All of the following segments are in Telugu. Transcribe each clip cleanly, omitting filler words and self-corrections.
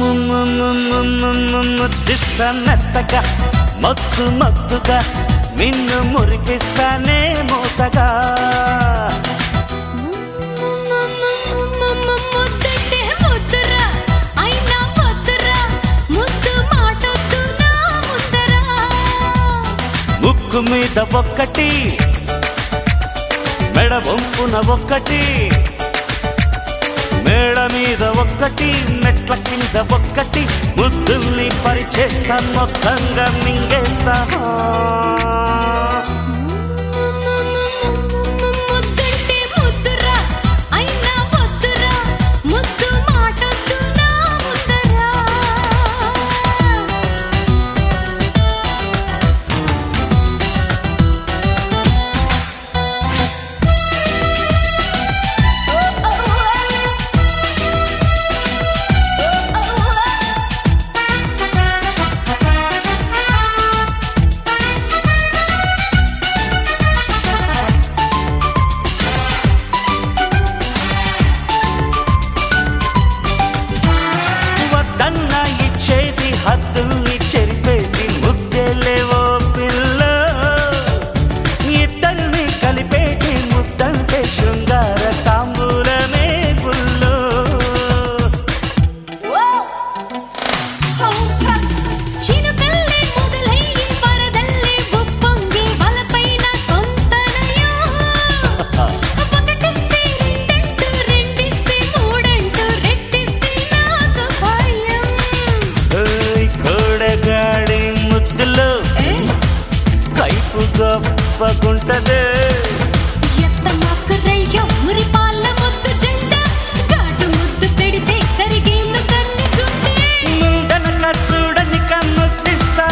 ముద్దిస్తా మెత్తగా మత్తు మత్తుగా నిన్ను మురిపిస్తానే మూతగా ముక్కు మీద ఒక్కటి మెడ వంపున ఒక్కటి మేడ మీద ఒక్కటి మెట్ల కింద ఒక్కటి ముద్దుల్ని పరిచేస్తా మొత్తంగా మింగేస్తా హద్దుల్ని చెరిపేది ముద్దెలేవో పిల్ల ఇద్దరిని కలిపేటి ముద్దంటే శృంగార తాంబూలమే గుల్లో చినుకల్లే మొదలయ్యి పరదల్లే ఉప్పొంగి బలపైన కొంతనయో ఒకటిస్తే రెండంటూ రెండిస్తే మూడంటూ రెట్టిస్తే నాకు భయం కోడగాడి ముద్దులో కైపు గొప్పగుంటదే ఎత్త మాకురయ్యో మురి పాల ముద్దు జెండ గాటు ముద్దు పెడితే కరిగేను కన్ను గుండె ముందనక చూడని కన్నుద్దిస్తా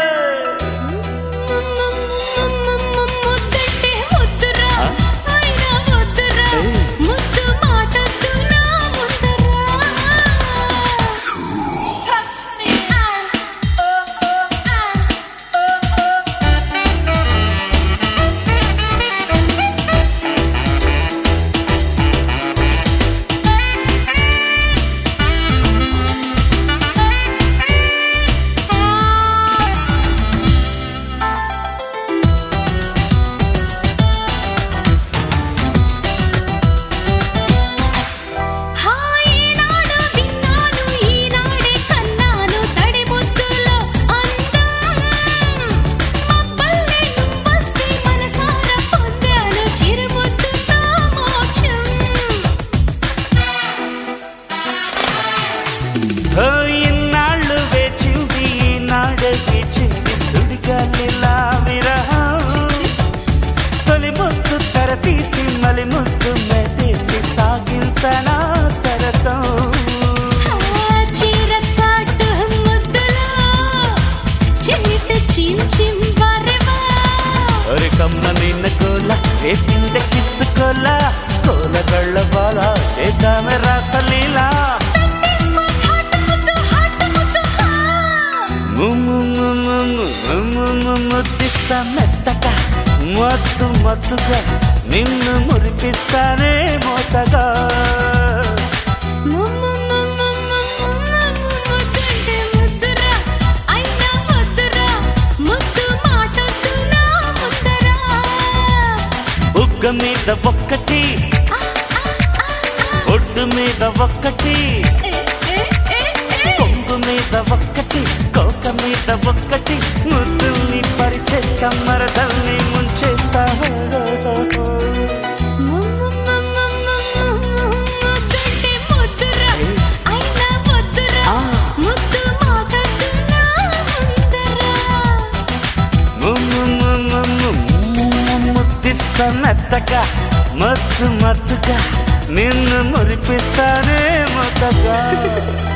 ముద్దంటే ముద్దురా అయినా వద్దురా ముద్దు మాటొద్దు నా ముందరా Touch me. హాయినాడు విన్నాను ఈనాడే కన్నాను తడి ముద్దులో అందం మబ్బల్లే నువ్వొస్తే మనసారా పొందాను చిరుముద్దుతో మోక్షం ఇన్నాళ్ళు వేచింది ఈనాడే గీచింది సుడిగాలిలా విరహం తొలి ముద్దు తెర తీసి మలి ముద్దు మెదేసి సాగించనా సరసం చీర చాటు ముద్దులో చేతి చిమ్ చిమ్ వరవా ఒరి కమ్మ నిన్న కోల రేపింద కిస్సుకోల కోలగళ్ళ బాల చేద్దామె రాసలీలా ముద్దిస్తా మెత్తగా మత్తు మత్తుగా నిన్ను మురిపిస్తానే మోతగా ముద్దంటే ముద్దురా అయినా వద్దురా ముద్దు మాటొద్దు నా ముందరా బుగ్గ మీద ఒక్కటి ఒడ్డు మీద ఒక్కటి కొంగు మీద ఒక్కటి కోక మీద ఒక్కటి ముద్దుల్ని పరిచేస్తా మరదల్ని ముంచేస్తా ముద్దంటే ముద్దురా అయినా వద్దురా ముద్దు మాటొద్దు నా ముందరా ముద్దిస్తా మెత్తగా మత్తు మత్తుగా నిన్ను మురిపిస్తానే మొత్తగా